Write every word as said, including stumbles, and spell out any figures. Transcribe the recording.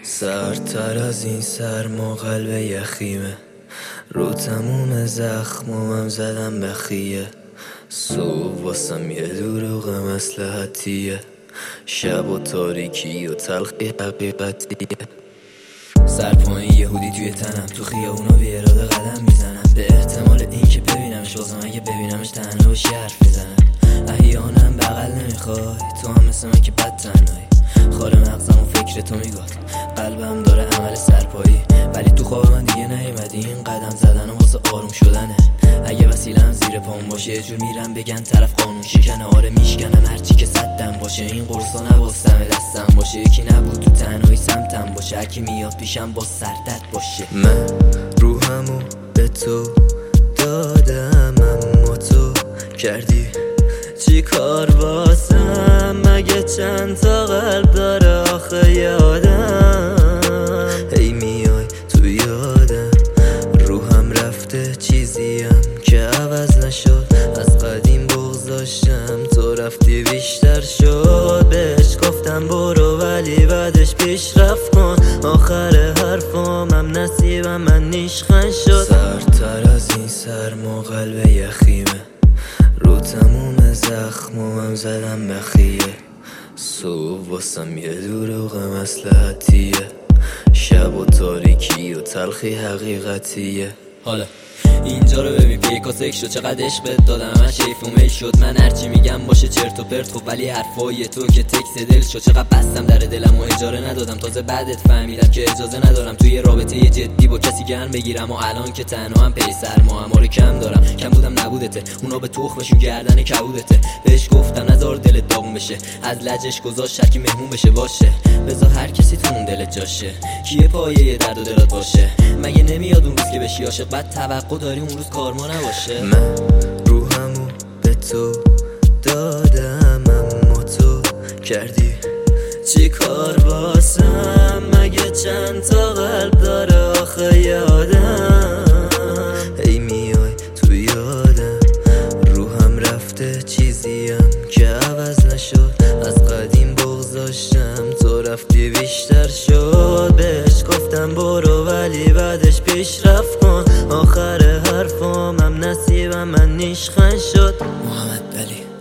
سردتر از این سرما قلب یخیمه، رو تموم زخمامم زدم بخیه. صبح واسم یه دروغ مصلحتیه، شب و تاریکی و تلخی حقیقتیه. سرپایین یهودی توی تنم، تو خیابونا بی اراده قدم میزنم، به احتمال این که ببینمش، بازم اگه ببینمش تنها باشی حرف میزنم. احیانم بغل نمیخوای، تو هم مثل من که بد تنهایی. خاله مغزم و فکر تو میگاد، قلبم داره عمل سرپایی، ولی تو خواب من دیگه نیومدی. این قدم زدن واسه آروم شدنه، اگه وسیله‌ام زیر پام باشه یه جور میرم بگن طرف قانون شکنه. آره میشکنم هرچی که صدم باشه، این قرصا نباستم دستم باشه. یکی نبود تو تنهایی سمتم باشه، هرکی میاد پیشم با سردت باشه. من روحمو به تو دادم، اما تو کردی چی کار واسم؟ مگه چند تا قلب داره آخه یادم؟ هی میای تو یادم، روحم رفته چیزیم که عوض نشد. از قدیم بغض داشتم، تو رفتی بیشتر شد. بهش گفتم برو ولی بعدش پیشرفت کن. آخر حرفامم نصیبم من نیشخن شد. سردتر از این سرما قلب یخیمه، رو تموم زخمامم زدم بخیه. صبح واسم یه دروغ مصلحتیه، شب و تاریکی و تلخی حقیقتیه. حالا اینجا رو ببین، پیکاسک شد چقدر عشقت دادم، من شیف و میل شد. من هرچی میگم باشه چرت و پرت، خب ولی حرفای تو که تکس دل شد. چقدر بستم در دلم و اجاره ندادم، تازه بعدت فهمیدم که اجازه ندارم توی رابطه جدی با کسی گرم بگیرم. و الان که تنها هم پی سرما هم رو کم دارم، کم بودم نبودته، اونا به تخمشون گردن کبودته. بهش گفتم نذار دلت داغون بشه، از لجش گذاشت هرکی مهمون بشه. باشه بذار هر کسی تو اون دلت جاشه، کیه پایه درد و دلت باشه؟ مگه نمیاد اون روز که بشی عاشق بعد توقع داری اون روز کارما نباشه؟ من روحمو به تو دادم، اما تو کردی چی کار واسم؟ مگه چند تا قلب داره آخه یادم؟ هی میای تو یادم، روحم رفته چیزیم که عوض نشد. از قدیم بغض داشتم، تو رفتی بیشتر شد. بهش گفتم برو ولی بعدش پیشرفت کن. آخر حرفامم نصیبم من نیشخن شد. محمد علی